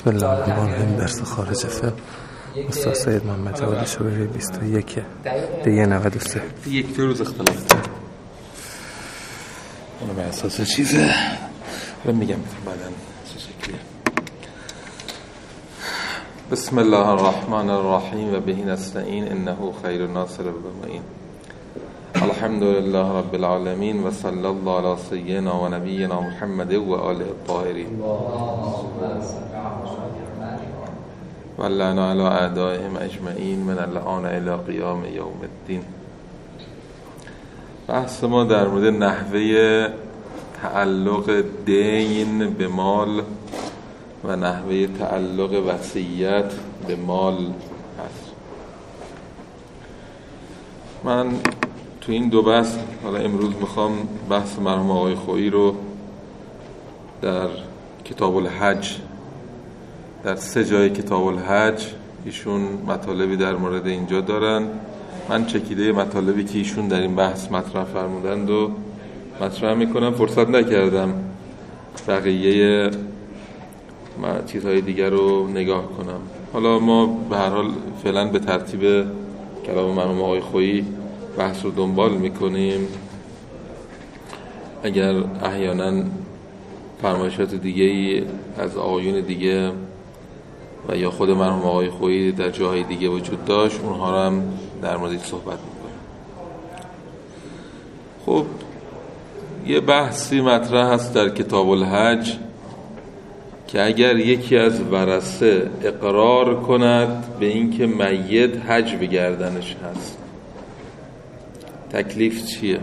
بسم الله الرحمن الرحیم. درس خارج فقه استاد سید محمد جواد شوبری 21 دیگه 93. یک دو روز اختلاف داره. اونو به اساس چیزه رو میگم بعداً چه شکلیه. بسم الله الرحمن الرحیم و به نستعین انه خیر ناصر و معین. الحمد لله رب العالمین و صلی الله علی سیدنا و نبینا محمد و آله الطاهرین و لعنا علی اعدائهم اجمعین من الان الی قیام یوم الدین. بحث ما در مورد نحوه تعلق دین به مال و نحوه تعلق وصیت به مال هست. من تو این دو بحث حالا امروز میخوام بحث مرحوم آقای خویی رو در کتاب الحج، در 3 جای کتاب الحج ایشون مطالبی در مورد اینجا دارن. من چکیده مطالبی که ایشون در این بحث مطرح فرمودند و مطرح میکنم. فرصت نکردم بقیه چیزهای دیگر رو نگاه کنم. حالا ما به هر حال فعلا به ترتیب کلام مرحوم آقای خویی بحث رو دنبال میکنیم. اگر احیانا فرمایشات دیگه‌ای از آقایون دیگه و یا خود مرحوم آقای خویی در جاهای دیگه وجود داشت، اونها رو هم در موردش صحبت میکنیم. خب یه بحثی مطرح هست در کتاب الحج که اگر یکی از ورثه اقرار کند به اینکه میت حج به گردنش هست، تکلیف چیه؟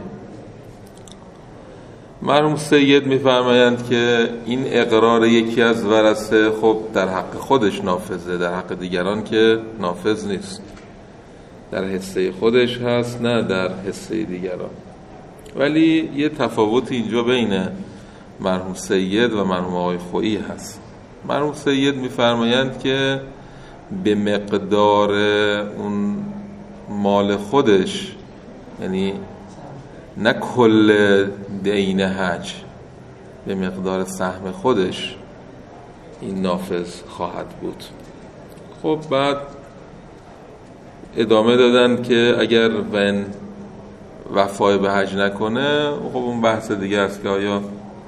مرحوم سید میفرمایند که این اقرار یکی از ورثه خب در حق خودش نافذه، در حق دیگران که نافذ نیست. در حصه خودش هست نه در حصه دیگران. ولی یه تفاوت اینجا بین مرحوم سید و مرحوم آقای خویی هست. مرحوم سید میفرمایند که به مقدار اون مال خودش، یعنی نه کل دین حج، به مقدار سهم خودش این نافذ خواهد بود. خب بعد ادامه دادن که اگر ون وفای به حج نکنه، خب اون بحث دیگه است که آیا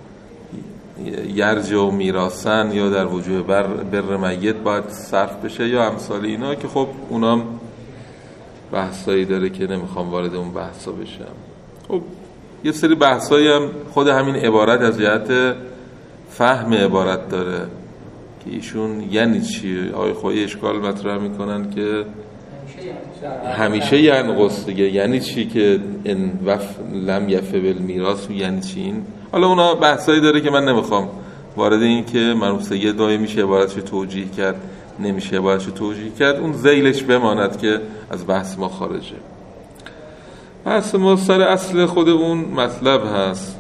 یرجع و میراثن یا در وجوه بر میت باید صرف بشه یا امثال اینا، که خب اونام بحثایی داره که نمیخوام وارد اون بحثا بشم. خب یه سری بحثایی هم خود همین عبارت از جهت فهم عبارت داره که ایشون یعنی چی. آقای خویی اشکال مطرح میکنن که همیشه ینقص دیگه، یعنی چی که ان لم یفه بالمیراث، یعنی چی این؟ حالا اونا بحثایی داره که من نمیخوام وارد این که مرحوم سید دایی میشه عبارتش توجیه کرد، نمیشه عبارتش توجیه کرد، اون ذیلش بماند که از بحث ما خارجه. بحث ما سر اصل خود اون مطلب هست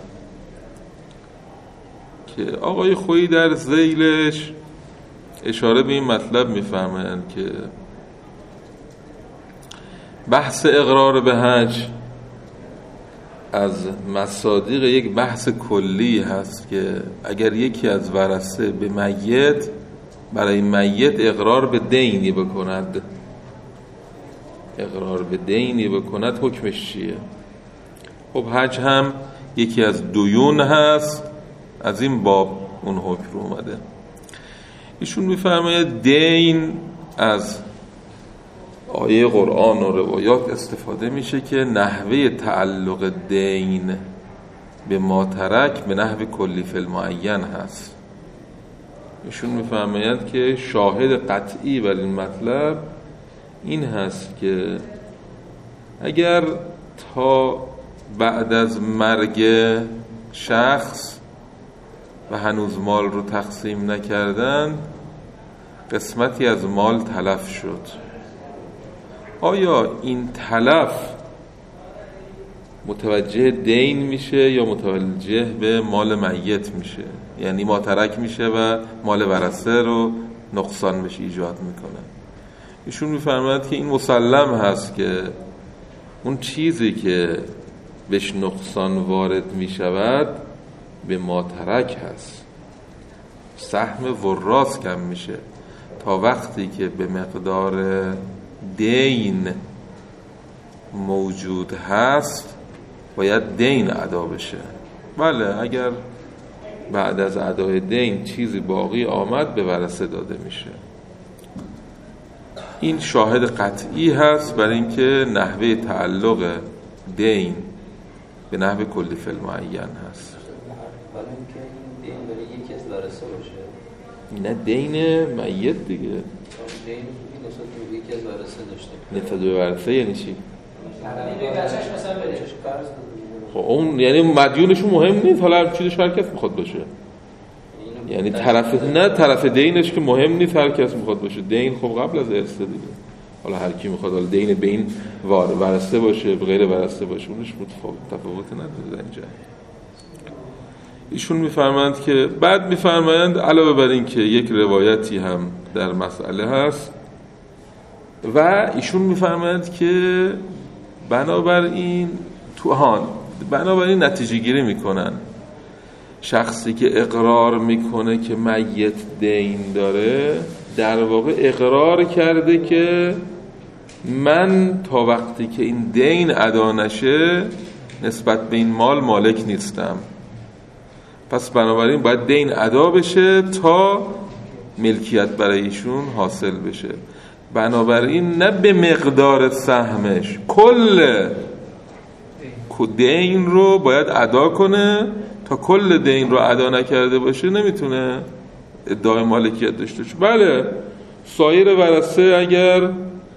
که آقای خویی در ذیلش اشاره به این مطلب میفرمایند که بحث اقرار به حج از مصادیق یک بحث کلی هست که اگر یکی از ورثه به میت، برای میت اقرار به دینی بکند، اقرار به دینی بکند، حکمش چیه؟ خب حج هم یکی از دیون هست، از این باب اون حکم رو اومده. ایشون میفرماید دین از آیه قرآن و روایات استفاده میشه که نحوه تعلق دین به ما ترک به نحو کلی فی المعین هست. ایشون میفرماید که شاهد قطعی بر این مطلب این هست که اگر تا بعد از مرگ شخص و هنوز مال رو تقسیم نکردن، قسمتی از مال تلف شد، آیا این تلف متوجه دین میشه یا متوجه به مال میت میشه؟ یعنی ما ترک میشه و مال ورثه رو نقصان بشه ایجاد میکنه. ایشون میفرماید که این مسلم هست که اون چیزی که بهش نقصان وارد میشود به ما ترک هست. سهم وراث کم میشه تا وقتی که به مقدار دین موجود هست باید دین ادا بشه. بله اگر بعد از ادای دین چیزی باقی آمد به ورثه داده میشه. این شاهد قطعی هست برای اینکه نحوه تعلق دین به نحو کلی فی المعین هست. ولی اینکه این دین برای یکی از وارثه باشه، نه دین میت دیگه. دین نسبت به یکی از وارثه داشته. نسبت به ورثه یعنی چی؟ به بچه‌ش مثلا بهش قرض خب اون یعنی مدیونشون مهم نیست، حالا هر چیزش هر کس میخواد باشه. یعنی طرف دینش که مهم نیست، هر کس میخواد باشه. دین خب قبل از ارث دیگه. حالا هر کی میخواد حالا دین به این ورثه باشه به غیر ورثه باشه، اونش تفاوت نداره در اینجا. ایشون میفرمایند که بعد میفرمایند علاوه بر این که یک روایتی هم در مسئله هست و ایشون میفرمایند که بنابراین نتیجه گیری میکنن شخصی که اقرار میکنه که میت دین داره در واقع اقرار کرده که من تا وقتی که این دین ادا نشه نسبت به این مال مالک نیستم، پس بنابراین باید دین ادا بشه تا ملکیت برای ایشون حاصل بشه. بنابراین نه به مقدار سهمش، کل دین رو باید ادا کنه، تا کل دین رو ادا نکرده باشه نمیتونه ادعای مالکیت داشته باشه. بله سایر ورثه اگر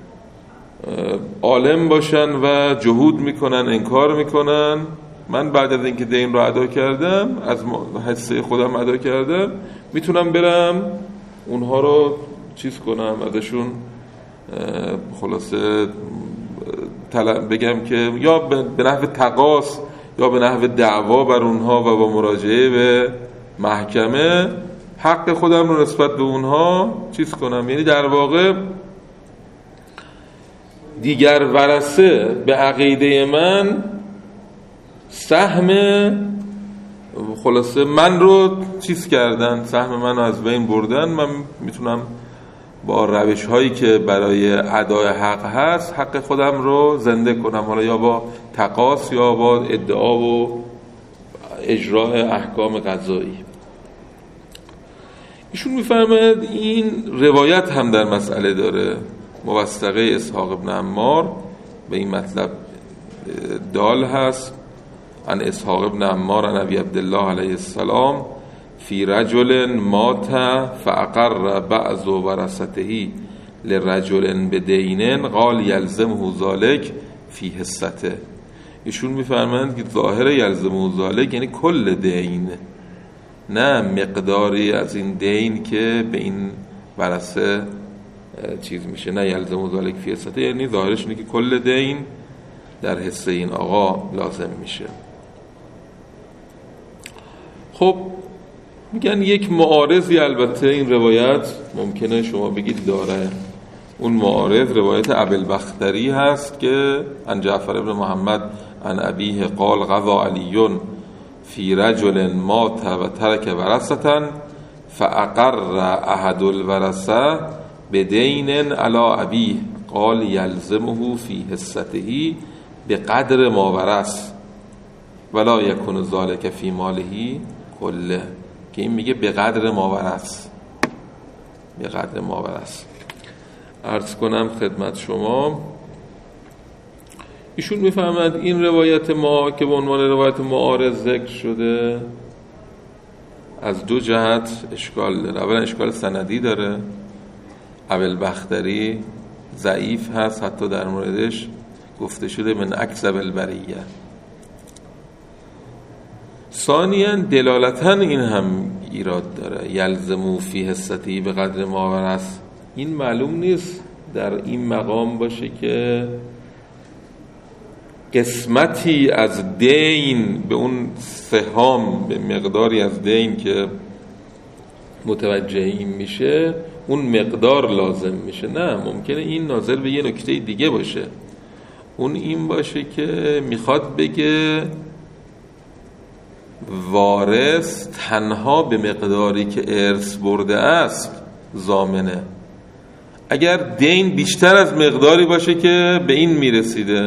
عالم باشن و جهود میکنن انکار میکنن، من بعد از اینکه دین رو ادا کردم از حصه خودم ادا کردم میتونم برم اونها رو چیز کنم، ازشون خلاصه بگم که یا به نحو تقاص یا به نحو دعوا بر اونها و با مراجعه به محکمه حق خودم رو نسبت به اونها چیز کنم. یعنی در واقع دیگر ورثه به عقیده من سهم خلاصه من رو چیز کردن، سهم من رو از بین بردن، من میتونم با روش هایی که برای ادای حق هست حق خودم رو زنده کنم، حالا یا با تقاص یا با ادعا و اجرای احکام قضایی. ایشون میفرماید این روایت هم در مسئله داره، موثقه اسحاق ابن عمار به این مطلب دال هست. عن اسحاق ابن عمار عن ابی عبدالله علیه السلام فی رجل مات فاقر بعض ورثته لرجل بدین قال یلزمه ذلک فی حصته. ایشون میفرمایند که ظاهر یلزمه ذلک یعنی کل دین، نه مقداری از این دین که به این ورثه چیز میشه، نه یلزمه ذلک فی حصته یعنی ظاهرش اینه که کل دین در حصه این آقا لازم میشه. خب میگن یک معارضی البته این روایت ممکنه شما بگید داره. اون معارض روایت ابوالبختری هست که عن جعفر بن محمد عن ابیه قال قضا علی فی رجل مات و ترک ورثة فاقر احد الورثه بدین علی ابیه قال یلزمه فی حصته بقدر ما ورث ولا یکون ذلک فی ماله کله، که این میگه به قدر ماورث. به قدر ماورث عرض کنم خدمت شما، ایشون میفهمد این روایت ما که به عنوان روایت معارض ذکر شده از دو جهت اشکال داره. اولا اشکال سندی داره، ابوالبختری ضعیف هست، حتی در موردش گفته شده من اکذب البریه. ثانیاً دلالتاً این هم ایراد داره، یلزمو فی حصتی به قدر ماورث. این معلوم نیست در این مقام باشه که قسمتی از دین به اون سهام، به مقداری از دین که متوجه میشه اون مقدار لازم میشه. نه، ممکنه این ناظر به یه نکته دیگه باشه، اون این باشه که میخواد بگه وارث تنها به مقداری که ارث برده است ضامنه. اگر دین بیشتر از مقداری باشه که به این میرسیده،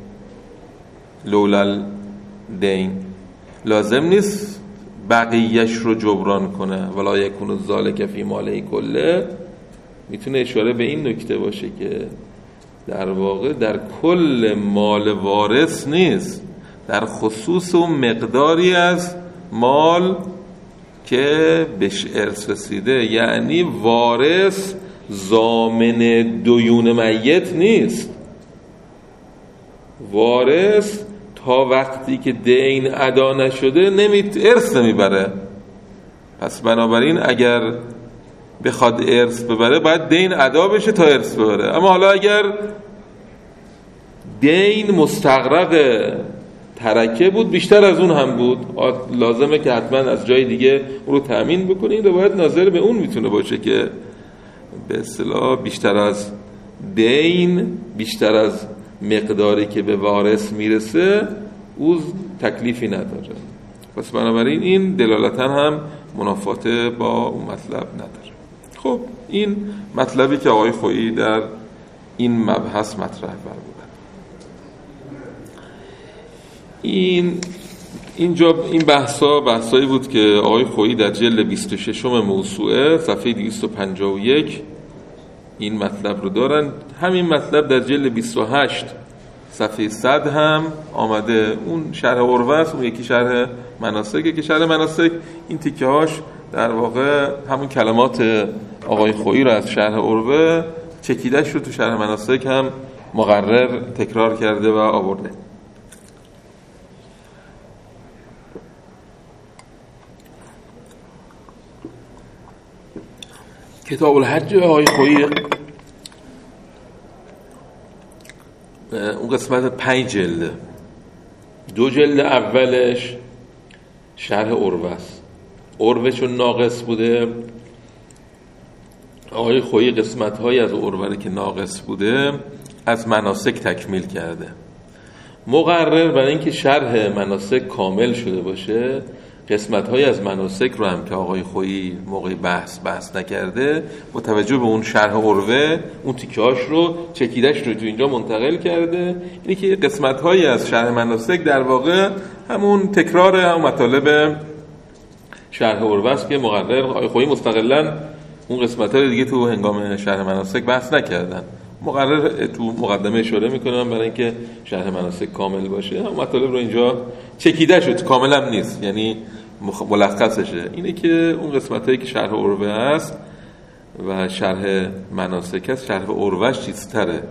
لولل دین، لازم نیست بقیهش رو جبران کنه. ولا یکون ذالک فی ماله کله، میتونه اشاره به این نکته باشه که در واقع در کل مال وارث نیست، در خصوص اون مقداری از مال که بهش ارث رسیده. یعنی وارث ضامن دیون میت نیست. وارث تا وقتی که دین ادا نشده ارث نمیبره. پس بنابراین اگر بخواد ارث ببره باید دین ادا بشه تا ارث ببره. اما حالا اگر دین مستغرق ترکه بود، بیشتر از اون هم بود، لازمه که حتما از جای دیگه اون رو تأمین بکنین. روایت ناظر به اون میتونه باشه که به اصطلاح بیشتر از دین، بیشتر از مقداری که به وارث میرسه او تکلیفی نداره. پس بنابراین این دلالتا هم منافات با اون مطلب نداره. خب این مطلبی که آقای خویی در این مبحث مطرح بودن. اینجا این بحثایی بود که آقای خویی در جلد 26 موسوعه صفحه 251 این مطلب رو دارن. همین مطلب در جلد 28 صفحه 100 هم آمده. اون شرح عروه است، اون یکی شرح مناسکه که شرح مناسک این تیکه هاش در واقع همون کلمات آقای خویی رو از شرح عروه چکیدهش رو تو شرح مناسک هم مقرر تکرار کرده و آورده. کتاب الحج آقای خویی اون قسمت 5 جلده، 2 جلد اولش شرح عروه است. عروه چون ناقص بوده، آقای خویی قسمت‌های از عروه که ناقص بوده از مناسک تکمیل کرده. مقرر برای اینکه شرح مناسک کامل شده باشه، قسمت‌های از مناسک رو هم که آقای خویی موقع بحث نکرده، با توجه به اون شرح عروه اون تیکه‌هاش رو چکیده‌اش رو تو اینجا منتقل کرده. اینی که قسمت‌هایی از شرح مناسک در واقع همون تکرار هم مطالب شرح عروه است که مقرر آقای خویی مستقلاً اون قسمت‌ها رو دیگه تو هنگام شرح مناسک بحث نکردن. مقرر تو مقدمه اشاره میکنم برای اینکه شرح مناسک کامل باشه. هم مطالب رو اینجا چکیده شد، کامل هم نیست، یعنی ملخصشه. اینه که اون قسمتایی که شرح عروه است و شرح مناسک است، شرح عروهش چیزتره،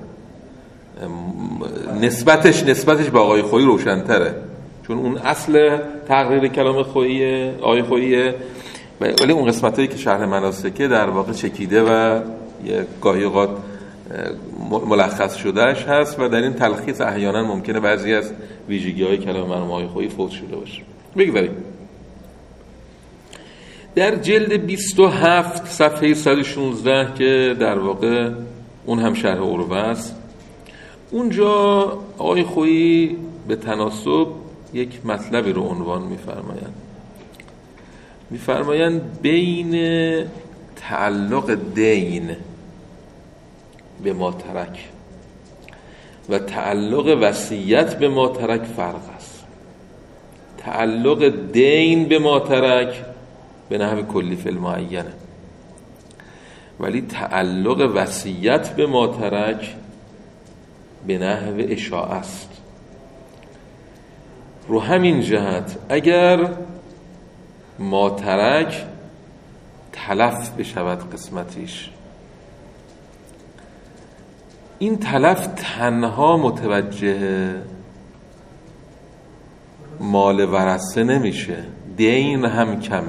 نسبتش به آقای خویی روشن‌تره، چون اون اصل تقریر کلام خویی آقای خویی، ولی اون قسمتایی که شرح مناسکه در واقع چکیده و یه گاهی اوقات ملخص شدهش هست و در این تلخیص احیانا ممکنه بعضی از ویژگی‌های کلام مرحوم آقای خویی فوت شده باشه. بگذاریم در جلد 27 صفحه 116 که در واقع اون هم شرح عروه است، اونجا آقای خویی به تناسب یک مطلبی رو عنوان می‌فرمایند بین تعلق دین به ما ترک و تعلق وصیت به ما ترک فرق است. تعلق دین به ما ترک به نحو کلی فی المعینه، ولی تعلق وصیت به ما ترک به نحو اشاعه است. رو همین جهت اگر ما ترک تلف بشود قسمتیش، این تلف تنها متوجه مال ورثه نمیشه، دین هم کم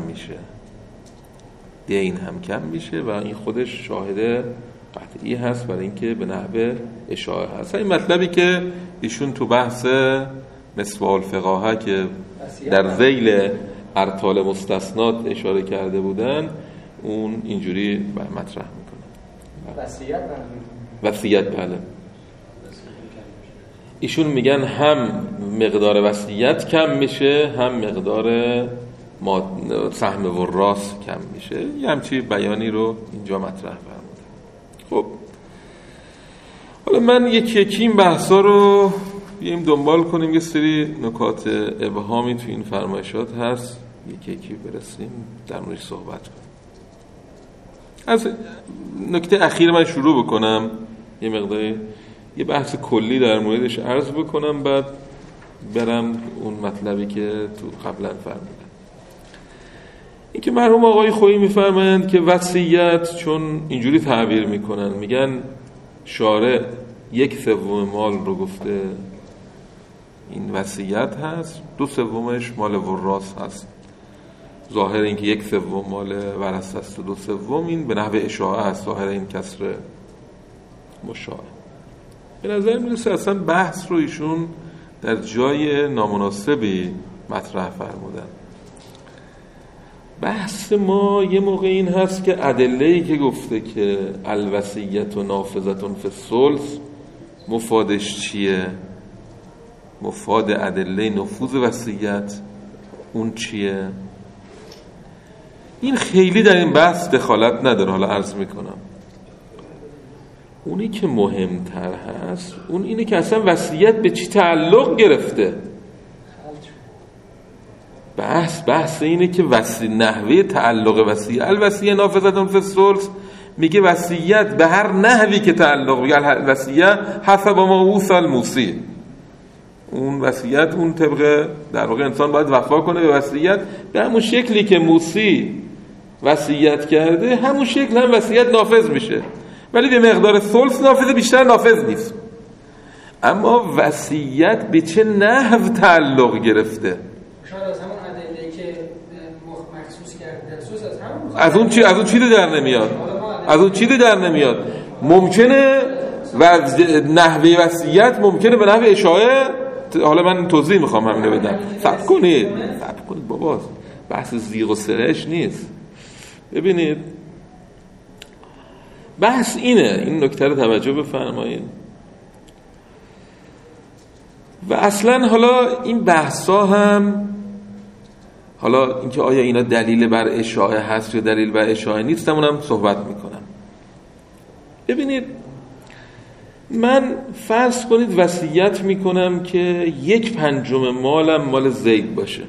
میشه و این خودش شاهد قطعی هست برای اینکه به نحو اشاعه هست. این مطلبی که ایشون تو بحث مصباح الفقاهه که در ذیل ارطال مستثنات اشاره کرده بودن، اون اینجوری مطرح میکنه. وصیت بله. ایشون میگن هم مقدار وصیت کم میشه، هم مقدار سهم وراث کم میشه. یه همچی بیانی رو اینجا مطرح فرمودم. خب حالا من یکی این بحثا رو بیایم دنبال کنیم. یه سری نکات ابهامی تو این فرمایشات هست، یکی برسیم در موردش صحبت کنیم. از نکته اخیر من شروع بکنم، یه مقداری یه بحث کلی در موردش عرض بکنم، بعد برم اون مطلبی که تو قبلا فرمودم. این که مرحوم آقای خویی میفرمایند که وصیت چون اینجوری تعبیر میکنن، میگن شارع 1/3 مال رو گفته این وصیت هست، 2/3 مال وراث هست. ظاهر این که 1/3 مال ورثه است و 2/3 این به نحو اشاعه هست، ظاهر این کسر مشاع. به نظر میرسه اصلا بحث رو ایشون در جای نامناسبی مطرح فرمودن. بحث ما یه موقع این هست که ادله‌ای که گفته که الوصیت و نافذتون فی الثلث مفادش چیه؟ مفاد ادله نفوذ وصیت اون چیه؟ این خیلی در این بحث دخالت نداره. حالا عرض میکنم اونی که مهمتر هست اون اینه که اصلا وصیت به چی تعلق گرفته. بحث اینه که نحوه تعلق وصیت، الوصیه نافذتون فی الثلث، میگه وصیت به هر نحوی که تعلق، میگه وصیه حسب ما اوصى الموصی، اون وصیت اون طبق در واقع انسان باید وفا کنه به وصیت به همون شکلی که موصی وصیت کرده، همون شکل هم وصیت نافذ میشه، ولی به مقدار ثلث نافذه، بیشتر نافذ نیست. اما وصیت به چه نحو تعلق گرفته؟ شاید از همون ادله‌ای که مخصوص کرده درسوس از اون چیزی در نمیاد. از اون چیزی در نمیاد. ممکنه نحوه وصیت ممکنه به نحو اشاعه. حالا من توضیح میخوام همینو بدم. صبر کنید بابا، بحث زیغ و سرش نیست. ببینید بحث اینه، این نکته رو توجه بفرمایید. و اصلا حالا این بحثا هم، حالا اینکه آیا اینا دلیل بر اشاعه هست یا دلیل بر اشاعه نیست، همونم صحبت میکنم. ببینید من فرض کنید وصیت میکنم که 1/5 مالم مال زید باشه.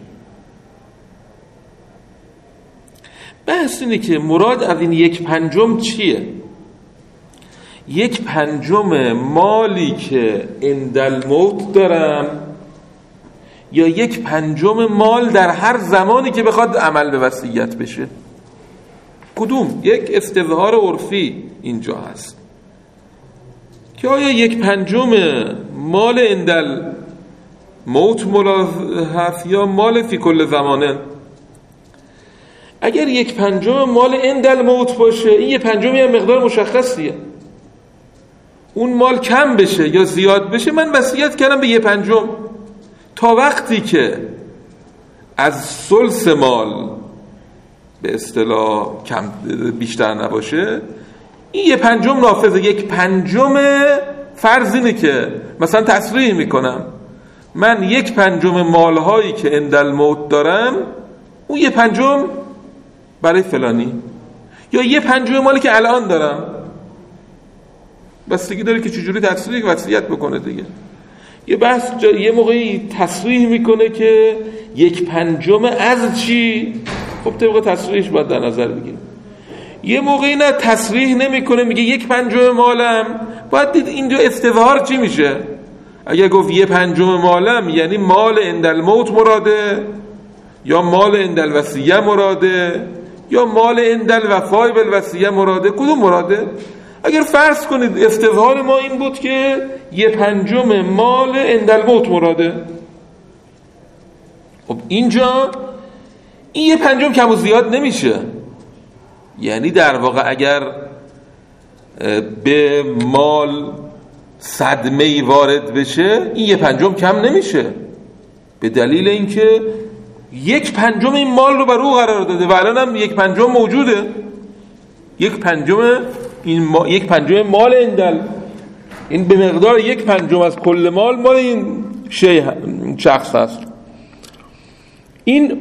بحث اینه که مراد از این 1/5 چیه؟ 1/5 مالی که عندالموت دارم، یا 1/5 مال در هر زمانی که بخواد عمل به وصیت بشه؟ کدوم؟ یک استظهار عرفی اینجا هست که آیا 1/5 مال عندالموت هست یا مال فی کل زمانه؟ اگر 1/5 مال عندالموت باشه، این 1/5 هم مقدار مشخصیه. اون مال کم بشه یا زیاد بشه، من وصیت کردم به 1/5. تا وقتی که از ثلث مال به اصطلاح کم بیشتر نباشه، این 1/5 نافذه. 1/5 فرض اینه که مثلا تصریح میکنم من 1/5 مالهایی که عندالموت دارم، اون 1/5 برای فلانی، یا 1/5 مالی که الان دارم. بستگی داره که چجوری تصریح وصیت بکنه دیگه. یه بحث یه موقعی تصریح میکنه که 1/5 از چی؟ خب طبق تصریحش باید در نظر بگیریم. یه موقعی نه تصریح نمیکنه، میگه 1/5 مالم. باید دید اینجا استظهار چی میشه. اگر گفت 1/5 مالم یعنی مال عندالموت مراده، یا مال عندالوصیه مراده، یا مال عندالوفاء بالوصیه مراده؟ کدوم مراده؟ اگر فرض کنید استظهار ما این بود که 1/5 مال عندالموت مراده، خب اینجا این 1/5 کم و زیاد نمیشه. یعنی در واقع اگر به مال صدمه‌ای وارد بشه، این 1/5 کم نمیشه، به دلیل اینکه 1/5 این مال رو بر او قرار داده و الان هم 1/5 موجوده. 1/5 این 1/5 مال عندل، این به مقدار 1/5 از کل مال این شیء شخص هست. این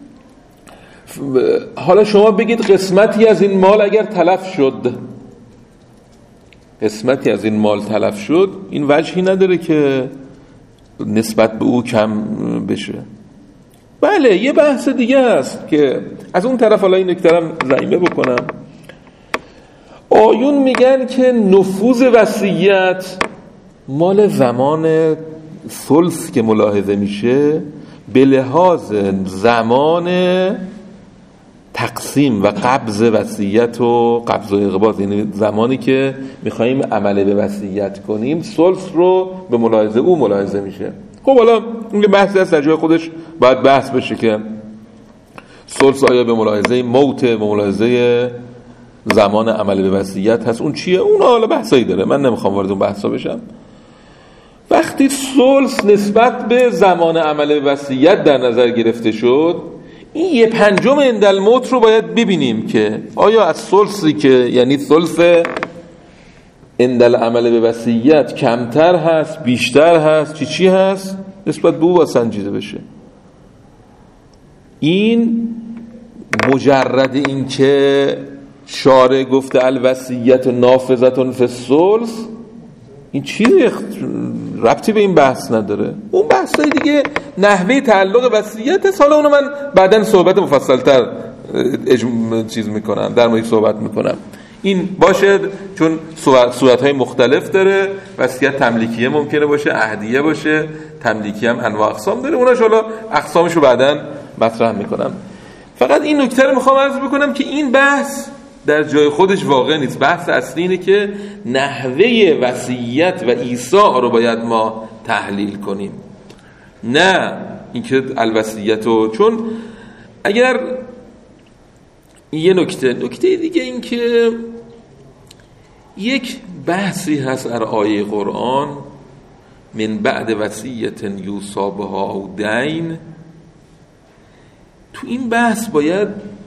حالا شما بگید قسمتی از این مال اگر تلف شد، قسمتی از این مال تلف شد، این وجهی نداره که نسبت به او کم بشه. بله یه بحث دیگه است که از اون طرف، حالا این نکترم ضمیمه بکنم، آیون میگن که نفوذ وصیت مال زمان ثلث که ملاحظه میشه به لحاظ زمان تقسیم و قبض وصیت و قبض و اقباض، یعنی زمانی که میخواییم عمل به وصیت کنیم ثلث رو به ملاحظه او ملاحظه میشه. خب حالا این بحثی هست در جای خودش باید بحث بشه که ثلث آیا به ملاحظه موت، به ملاحظه زمان عمل به وصیت هست، اون چیه؟ اون حالا بحثایی داره، من نمیخوام وارد اون بحثا بشم. وقتی ثلث نسبت به زمان عمل به وصیت در نظر گرفته شد، این 1/5 اندالموت رو باید ببینیم که آیا از ثلثی که یعنی ثلث اندال عمل به وصیت کمتر هست، بیشتر هست، چی هست، نسبت به او با سنجیده بشه. این مجرد این که شارع گفته الوصیت نافذة فی الثلث، این چیزی ربطی به این بحث نداره. اون بحثای دیگه نحوه تعلق وصیت است، حالا اونو من بعداً صحبت مفصل‌تر چیز میکنم، در موردش صحبت میکنم. این باشه چون صورت‌های مختلف داره، وصیت تملیکیه ممکنه باشه، عهدیه باشه، تملیکی هم انواع اقسام داره، اوناش حالا اقسامشو بعداً مطرح میکنم. فقط این نکته رو میخوام عرض بکنم که این بحث در جای خودش واقع نیست. بحث اصلی اینه که نحوه وصیت و ایصاع رو باید ما تحلیل کنیم، نه اینکه الوصیت رو. چون اگر یه نکته دیگه این که یک بحثی هست در آیه قرآن من بعد وصیت یوصی بها او دین، تو این بحث باید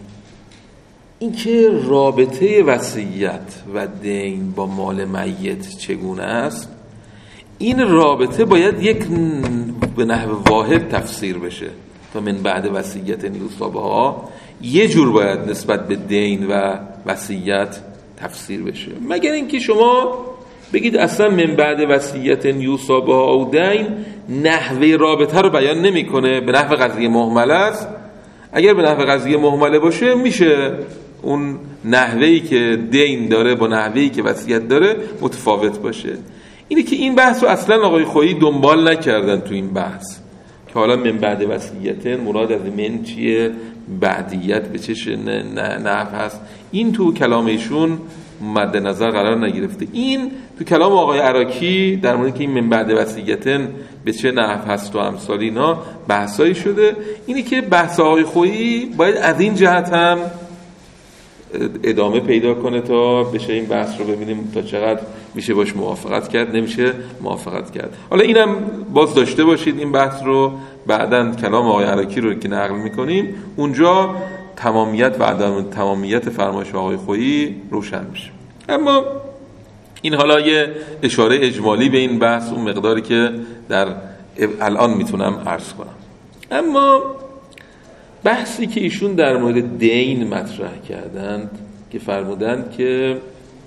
اینکه رابطه وصیت و دین با مال میت چگونه است، این رابطه باید یک به نحو واحد تفسیر بشه. تا من بعد وصیت یوصی بها یه جور باید نسبت به دین و وصیت تفسیر بشه، مگر اینکه شما بگید اصلا من بعد وصیت یوصی بها او دین نحوه رابطه رو بیان نمیکنه، به نحو قضیه مهمله است. اگر به نحو قضیه مهمله باشه میشه اون نحوهی که دین داره با نحوهی که وصیت داره متفاوت باشه. اینه که این بحث رو اصلا آقای خویی دنبال نکردن تو این بحث که حالا من بعد وصیت مراد از من چیه، بعدیت به چه نحو هست، این تو کلام ایشون مد نظر قرار نگرفته. این تو کلام آقای عراقی در مورد که این من بعد وصیت به چه نحو هست و امثال اینا بحثایی شده. اینه که بحث آقای خویی باید از این جهت هم ادامه پیدا کنه تا بشه این بحث رو ببینیم تا چقدر میشه باش موافقت کرد، نمیشه موافقت کرد. حالا اینم باز داشته باشید، این بحث رو بعداً کلام آقای عراقی رو که نقل میکنیم اونجا تمامیت و عدم تمامیت فرمایش آقای خویی روشن میشه. اما این حالا یه اشاره اجمالی به این بحث، اون مقداری که در الان میتونم عرض کنم. اما بحثی که ایشون در مورد دین مطرح کردند که فرمودند که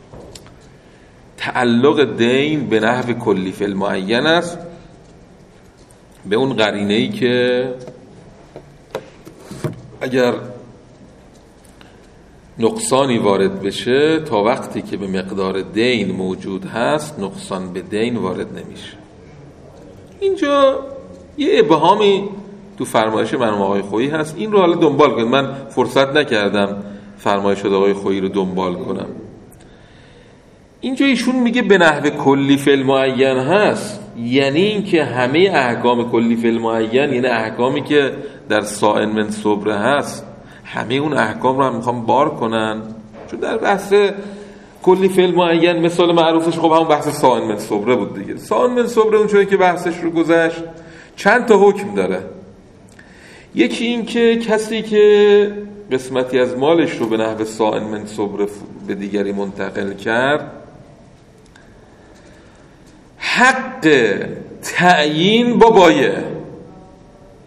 تعلق دین به نحو کلی فی المعین است، به اون قرینه‌ای که اگر نقصانی وارد بشه تا وقتی که به مقدار دین موجود هست نقصان به دین وارد نمیشه. اینجا یه ابهامی تو فرمایش مرحوم آقای خویی هست، این رو حالا دنبال کنید. من فرصت نکردم فرمایش آقای خویی رو دنبال کنم. اینجا ایشون میگه به نحو کلی فی المعین هست، یعنی این که همه احکام کلی فی المعین، یعنی احکامی که در سائن من صبره هست، همه اون احکام رو هم میخوام بار کنن. چون در بحث کلی فی المعین مثال معروفش خب همون بحث سائن من صبره بود دیگه. سائن من صبره اون چون که بحثش رو گذشت چند تا حکم داره. یکی این که کسی که قسمتی از مالش رو به نحو سائن من صبره به دیگری منتقل کرد، حق تعیین با بایع،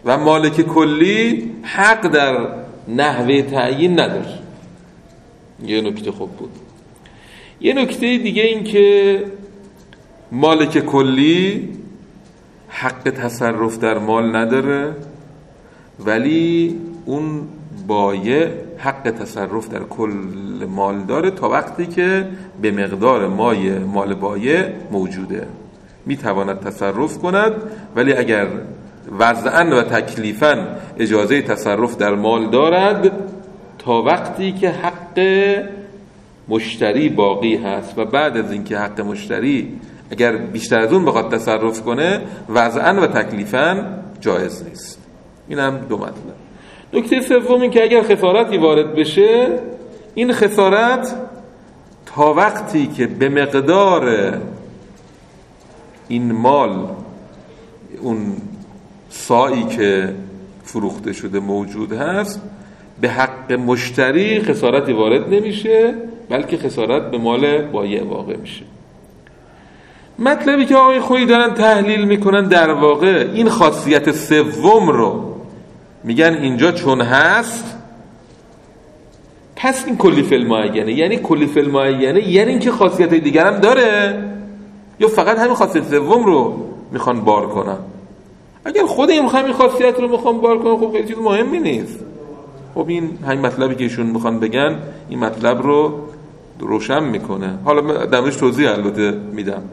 و مالک کلی حق در نحوه تعیین نداره. یه نکته خوب بود. یه نکته دیگه این که مالک کلی حق تصرف در مال نداره، ولی اون بایع حق تصرف در کل مال داره تا وقتی که به مقدار مال بایع موجوده میتواند تصرف کند، ولی اگر وضعاً و تکلیفاً اجازه تصرف در مال دارد تا وقتی که حق مشتری باقی هست، و بعد از اینکه حق مشتری اگر بیشتر از اون بخواد تصرف کنه وضعاً و تکلیفاً جایز نیست. این هم دو مطلب. نکته سوم این که اگر خسارتی وارد بشه، این خسارت تا وقتی که به مقدار این مال اون ساعی که فروخته شده موجود هست به حق مشتری خسارتی وارد نمیشه، بلکه خسارت به مال بایع واقع میشه. مطلبی که آقای خویی دارن تحلیل میکنن در واقع این خاصیت سوم رو میگن اینجا چون هست پس این کلی فی المعینه. یعنی کلی فی المعینه یعنی اینکه خاصیت دیگر هم داره، یا فقط همین خاصیت سوم رو میخوان بار کنن؟ اگر خود این خاصیت رو میخوان بار کنن خب خیلی چیز مهمی نیست. خب این همین مطلبی که ایشون میخوان بگن این مطلب رو روشن میکنه. حالا درش توضیح البته میدم،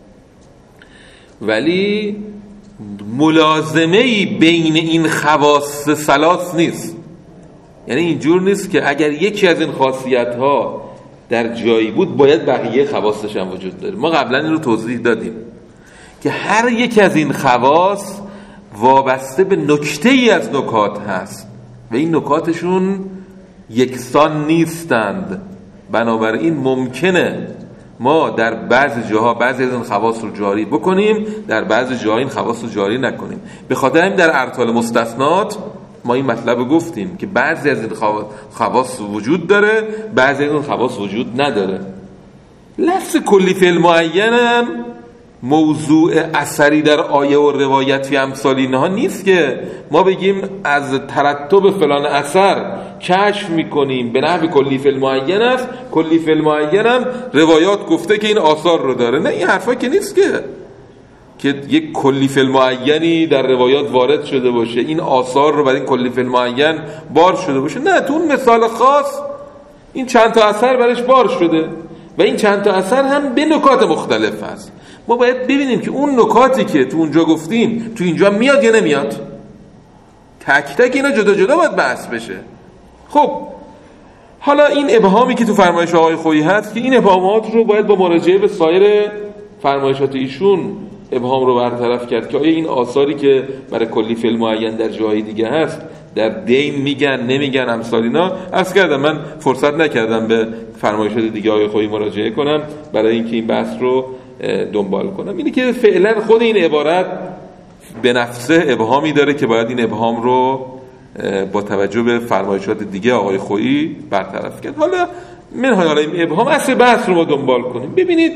ولی ملازمه‌ای بین این خواص ثلاث نیست. یعنی اینجور نیست که اگر یکی از این خاصیت‌ها در جایی بود باید بقیه خواصش هم وجود داره. ما قبلا این رو توضیح دادیم که هر یکی از این خواص وابسته به نکته‌ای از نکات هست و این نکاتشون یکسان نیستند. بنابراین ممکنه ما در بعضی جاها بعضی از این خواص رو جاری بکنیم، در بعضی جاها این خواص رو جاری نکنیم. به خاطر همین در ارطال مستثنات ما این مطلب رو گفتیم که بعضی از این خواص وجود داره، بعضی از این خواص وجود نداره. لفظ کلی فی المعین هم موضوع اثری در آیه و روایت فی امثال اینها نیست که ما بگیم از ترتب فلان اثر کشف میکنیم به نحو کلی فی المعین است. کلی فی المعین هم روایات گفته که این آثار رو داره. نه، این حرفا که نیست که یک کلی فی المعینی در روایات وارد شده باشه، این آثار رو برای این کلی فی المعین بار شده باشه. نه، تو اون مثال خاص این چند تا اثر برش بار شده و این چند تا اثر هم به نکات مختلف هست. ما باید ببینیم که اون نکاتی که تو اونجا گفتیم تو اینجا میاد یا نمیاد. تک تک اینا جدا جدا باید بحث بشه. خب حالا این ابهامی که تو فرمایش آقای خویی هست که این ابهامات رو باید با مراجعه به سایر فرمایشات ایشون ابهام رو برطرف کرد که آیا این آثاری که برای کلی فی المعین در جای دیگه هست در دین میگن نمیگن امثال اینا. عرض کردم من فرصت نکردم به فرمایشات دیگه آقای خویی مراجعه کنم برای اینکه این بحث رو دنبال کنم. اینه که فعلا خود این عبارت به نفسه ابهامی داره که باید این ابهام رو با توجه به فرمایشات دیگه آقای خویی برطرف کرد. حالا من حالا این ابهام اصل بحث رو ما دنبال کنیم. ببینید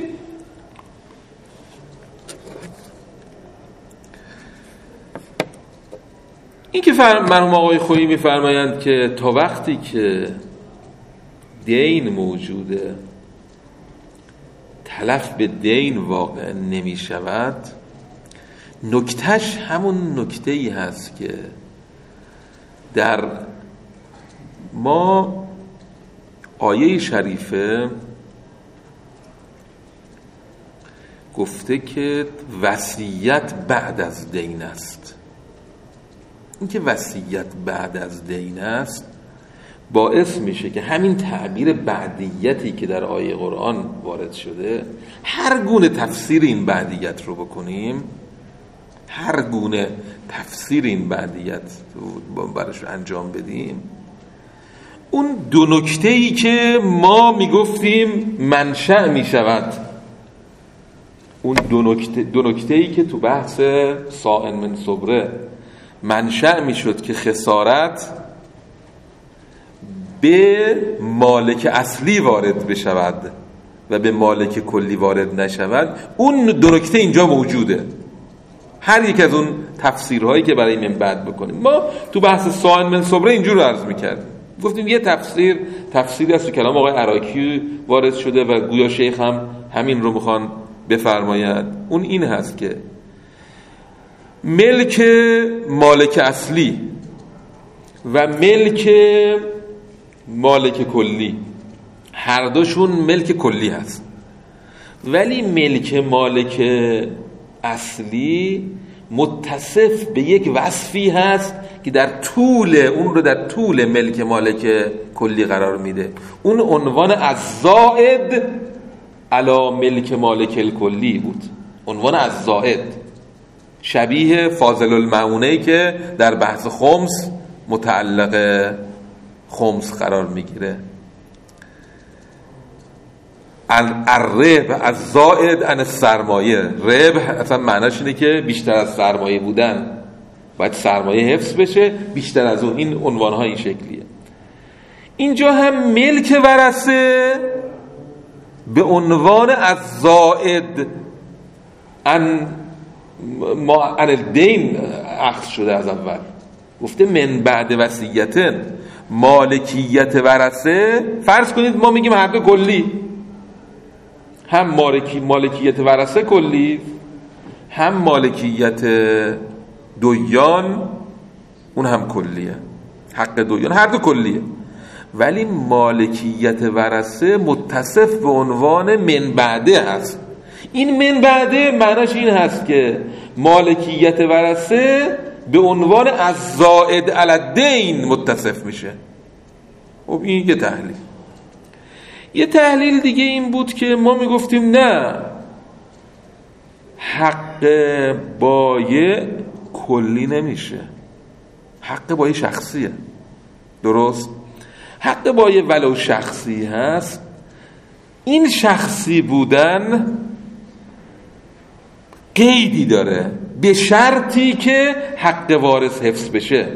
این که مرحوم آقای خویی میفرمایند که تا وقتی که دین موجوده تلف به دین واقع نمی شود، نکتهش همون نکته‌ای هست که در ما آیه شریفه گفته که وصیت بعد از دین است. این که وصیت بعد از دین است باعث میشه که همین تعبیر بعدیتی که در آیه قرآن وارد شده، هر گونه تفسیر این بعدیت رو بکنیم، هر گونه تفسیر این بعدیت رو برش انجام بدیم، اون دو نکته‌ای که ما میگفتیم منشأ میشود، اون دو نکته‌ای که تو بحث صاع من صبره منشأ میشد که خسارت به مالک اصلی وارد بشود و به مالک کلی وارد نشود، اون دو نکته اینجا موجوده. هر یک از اون تفسیرهایی که برای من بعد بکنیم. ما تو بحث سائل من صبره اینجور عرض میکردیم، گفتیم یه تفسیری از تو کلام آقای عراقی وارد شده و گویا شیخ هم همین رو میخوان بفرماید. اون این هست که ملک مالک اصلی و ملک مالک کلی هر دوشون ملک کلی هست، ولی ملک مالک اصلی متصف به یک وصفی هست که در طول ملک مالک کلی قرار میده. اون عنوان الزائد علی ملک مالک الکلی بود، عنوان الزائد، شبیه فاضل المعونه‌ای که در بحث خمس متعلق خمس قرار میگیره. الربح از زائد عن السرمایه، ربح اصلا معناش اینه که بیشتر از سرمایه بودن، باید سرمایه حفظ بشه بیشتر از اون. این عنوانها این شکلیه. اینجا هم ملک ورثه به عنوان از زائد عن الدین اخذ شده. از اول گفته من بعد وصیتن، مالکیت ورثه فرض کنید ما میگیم هر دو کلی، هم مالکیت ورثه کلی، هم مالکیت دویان اون هم کلیه، حق دویان هر دو کلیه، ولی مالکیت ورثه متصف به عنوان من بعده هست. این من بعده معناش این هست که مالکیت ورثه به عنوان از زائد علی الدین متصف میشه. خب این یه تحلیل دیگه این بود که ما میگفتیم نه، حق بایع کلی نمیشه، حق بایع شخصیه. درست؟ حق بایع ولو شخصی هست، این شخصی بودن قیدی داره، به شرطی که حق وارث حفظ بشه.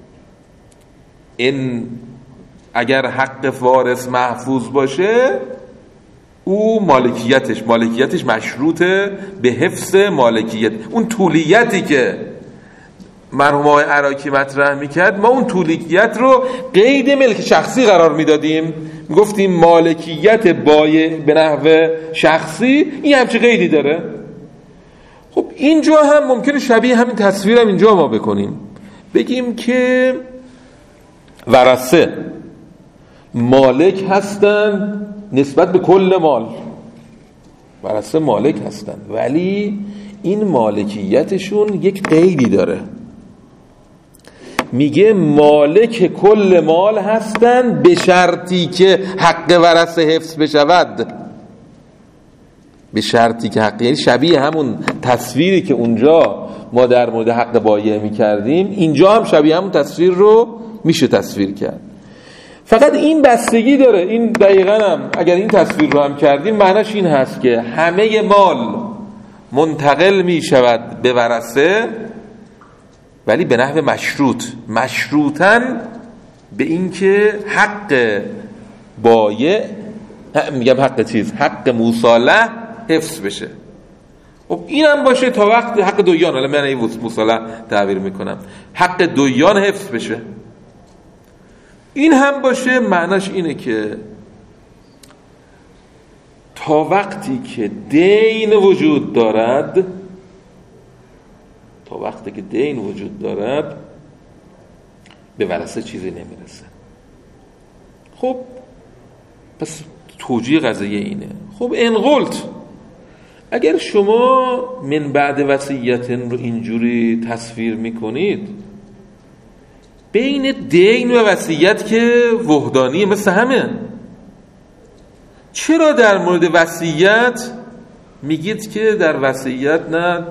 این اگر حق وارث محفوظ باشه، او مالکیتش مشروطه به حفظ مالکیت. اون طولیتی که مرحوم آقای عراقی مطرح میکرد، ما اون طولیت رو قید ملک شخصی قرار میدادیم، میگفتیم مالکیت بایع به نحو شخصی این همچه قیدی داره. خب اینجا هم ممکنه شبیه همین تصویر هم اینجا ما بکنیم، بگیم که ورثه مالک هستن نسبت به کل مال، ورثه مالک هستن، ولی این مالکیتشون یک قیدی داره، میگه مالک کل مال هستن به شرطی که حق ورثه حفظ بشود. به شرطی که حق، یعنی شبیه همون تصویری که اونجا ما در مورد حق بایع میکردیم، اینجا هم شبیه همون تصویر رو میشه تصویر کرد. فقط این بستگی داره، این دقیقاً هم اگر این تصویر رو هم کردیم معناش این هست که همه مال منتقل می شود به ورثه، ولی به نحو مشروطاً به این که حق بایع، میگم حق مصالح حفظ بشه. خب این هم باشه تا وقت حق دویان، حالا من این مصالح تعبیر میکنم، حق دویان حفظ بشه. این هم باشه معناش اینه که تا وقتی که دین وجود دارد، به ورثه چیزی نمیرسه. خب پس توجیه قضیه اینه. خب این قلت، اگر شما من بعد وصیت رو اینجوری تصویر میکنید، بین دین و وصیت که وحدانی مثل همه، چرا در مورد وصیت میگید که در وصیت نه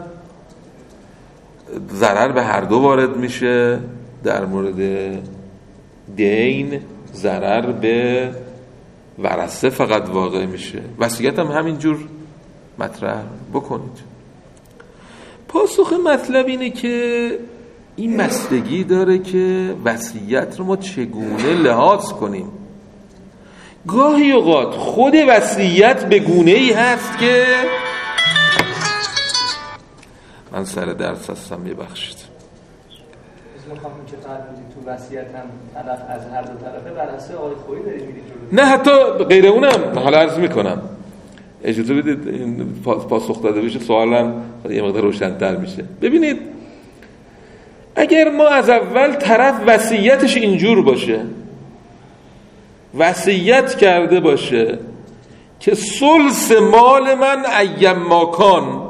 ضرر به هر دو وارد میشه، در مورد دین ضرر به ورثه فقط واقع میشه، وصیت هم همینجور مطرح بکنید؟ پاسخ مطلب اینه که این بستگی داره که وصیت رو ما چگونه لحاظ کنیم. گاهی اوقات خود وصیت به گونه‌ای هست که من سر درس هستم ببخشید. میخوام که فرمودید تو وصیتم طرف از هر دو طرفه بر اساس آقای خویی دارید میرید نه حتی غیر اونم حالا عرض میکنم، اجازه بدید این پاسخ داده بشه سوالم یه مقدار روشن‌تر میشه. ببینید اگر ما از اول طرف وصیتش اینجور باشه، وصیت کرده باشه که ثلث مال من ایم ماکان،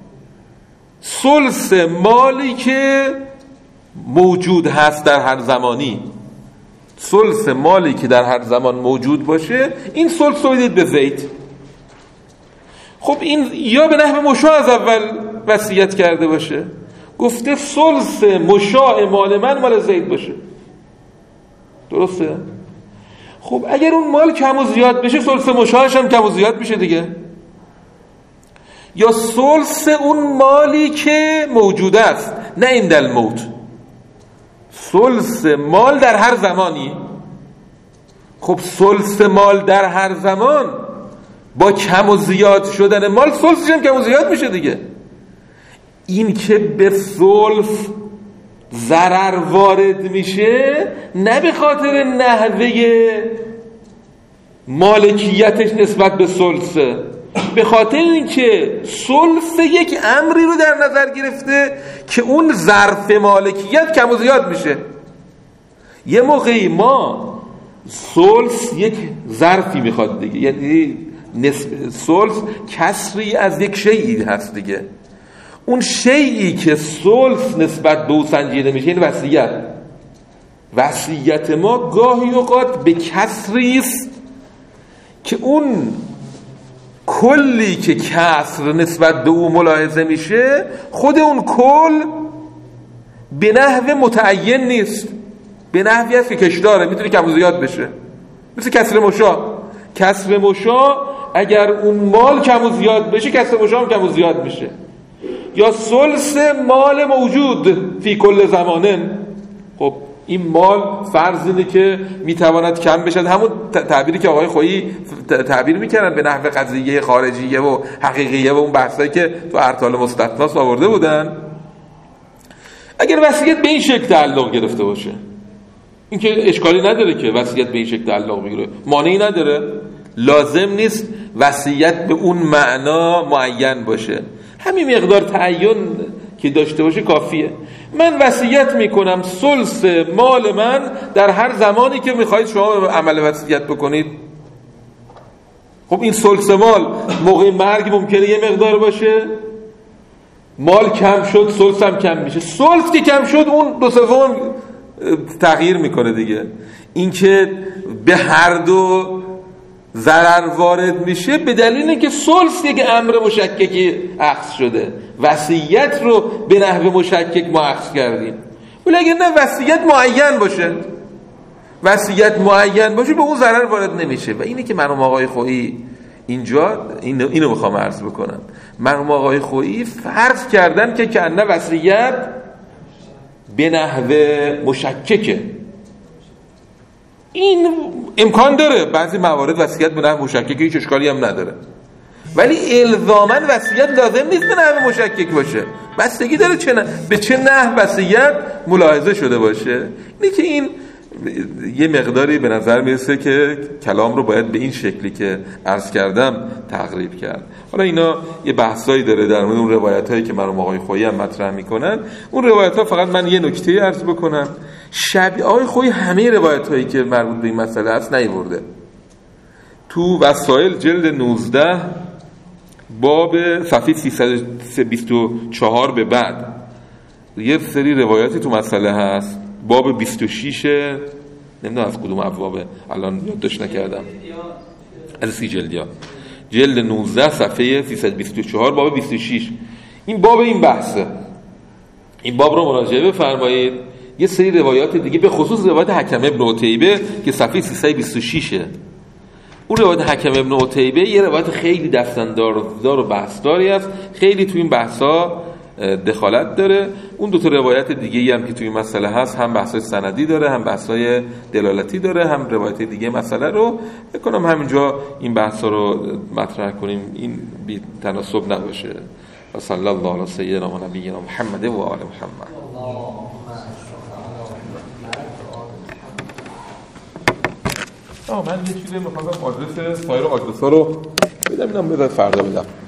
ثلث مالی که موجود هست در هر زمانی، ثلث مالی که در هر زمان موجود باشه، این ثلث رو بدید به زید. خب این یا به نحو مشاع از اول وصیت کرده باشه، گفته ثلث مشاع مال من مال زید باشه، درسته؟ خب اگر اون مال کم و زیاد بشه ثلث مشاعش هم کم و زیاد میشه دیگه. یا ثلث اون مالی که موجود است، نه عند الموت، ثلث مال در هر زمانی. خب ثلث مال در هر زمان با کم و زیاد شدن مال ثلثش هم کم و زیاد میشه دیگه. این که به ثلث ضرر وارد میشه نه به خاطر نحوه مالکیتش نسبت به ثلثه، به خاطر اینکه ثلث یک امری رو در نظر گرفته که اون ظرف مالکیت کم و زیاد میشه. یه موقعی ما ثلث یک ظرفی میخواد دیگه، یعنی ثلث کسری از یک شیئی هست دیگه. اون شیئی که ثلث نسبت به او سنجیده میشه این وصیت ما گاهی اوقات به کسری است که اون کلی که کسر نسبت به او ملاحظه میشه خود اون کل به نحو متعین نیست، به نحوی است که کشداره، میتونه کم و زیاد بشه، مثل کسر مشاع. کسر مشاع اگر اون مال کم و زیاد بشه کسر مشاع هم کم و زیاد میشه. یا ثلث مال موجود فی کل زمانن، خب این مال فرض اینه که میتواند کم بشه، همون تعبیری که آقای خویی تعبیر میکردن به نحو قضیه خارجیه و حقیقیه و اون بحثایی که تو ارطال مستثناس آورده بودن. اگر وصیت به این شکل تعلق گرفته باشه، این که اشکالی نداره که وصیت به این شکل تعلق بگیره، مانعی نداره، لازم نیست وصیت به اون معنا معین باشه، همین مقدار تعین که داشته باشه کافیه. من وصیت میکنم ثلث مال من در هر زمانی که میخواید شما عمل وصیت بکنید. خب این ثلث مال موقع مرگ ممکنه یه مقدار باشه، مال کم شد ثلث هم کم میشه، ثلث که کم شد اون دو سوم تغییر میکنه دیگه. این که به هر دو ضرر وارد میشه به دلیل که ثلث یک امر مشککی اخذ شده، وصیت رو به نحو مشکک ما اخذ کردیم. ولی اگر نه وصیت معین باشه به اون ضرر وارد نمیشه. و اینه که مرحوم آقای خویی اینجا اینو میخوام عرض بکنم، مرحوم آقای خویی فرض کردن که کنه وصیت به نحو مشککه. این امکان داره بعضی موارد وصیت به نحو مشکک هیچ اشکالی هم نداره، ولی الزاماً وصیت لازم نیست به نحو مشکک باشه، بستگی داره به چه نحو وصیت ملاحظه شده باشه. اینه که این یه مقداری به نظر میرسه که کلام رو باید به این شکلی که عرض کردم تقریب کرد. حالا اینا یه بحثایی داره در مورد اون روایتایی که مرحوم آقای خویی هم مطرح میکنن. اون روایت‌ها فقط من یه نکته عرض بکنم، آقای خویی همه روایتایی که مربوط به این مسئله است نیورده. تو وسائل جلد 19 باب صفحه 324 به بعد یه سری روایاتی تو مسئله هست. باب 26 نمیدونم از کدوم ابوابه الان یادداشت نکردم، از سی جلدیا، جلد 19 صفحه 324 باب 26. این باب این بحثه، این باب رو مراجعه بفرمایید. یه سری روایات دیگه به خصوص روایت حکم ابن عتیبه که صفحه 326 اون روایت حکم ابن عتیبه یه روایت خیلی دستاندار و بحثداری است، خیلی تو این بحثا دخالت داره. اون دو تا روایت دیگه‌ای هم که توی این مسئله هست هم بحثای سندی داره هم بحثای دلالتی داره هم روایت دیگه مسئله رو بکنم همینجا این بحثا رو مطرح کنیم، این بی تناسب نباشه. و صلی الله علی سیدنا و نبینا محمد و آل محمد. من یه چیزی می‌خواستم آدرس سایر آدرس‌ها رو بدم، اینم بذار فردا بدم.